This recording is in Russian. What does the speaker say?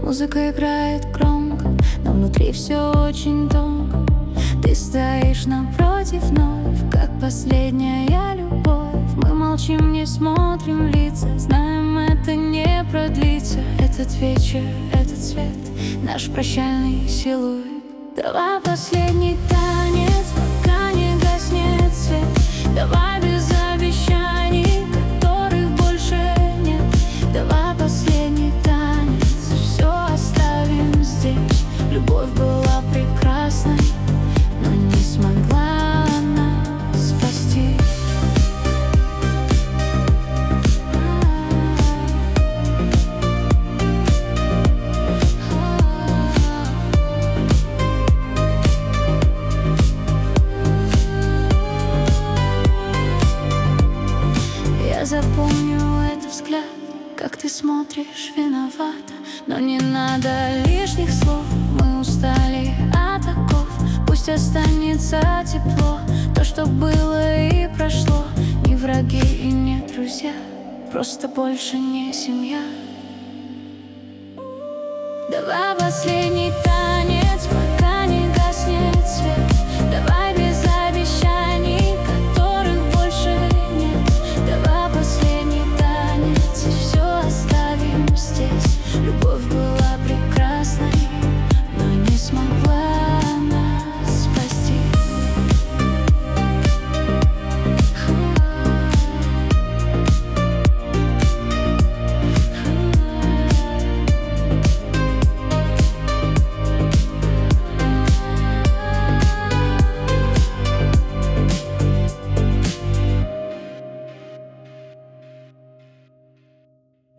Музыка играет громко, но внутри все очень тонко. Ты стоишь напротив вновь, как последняя любовь. Мы молчим, не смотрим в лица, знаем, это не продлится. Этот вечер, этот свет, наш прощальный силуэт. Давай последний танец, пока не гаснет свет. Давай без обещаний, которых больше нет. Давай последний танец, все оставим здесь. Любовь была прекрасной, но не смогла она спасти. Я запомню этот взгляд, как ты смотришь виновата. Но не надо лишних слов, мы устали от оков. Пусть останется тепло, то, что было и прошло. Не враги и не друзья, просто больше не семья. Давай последний танец.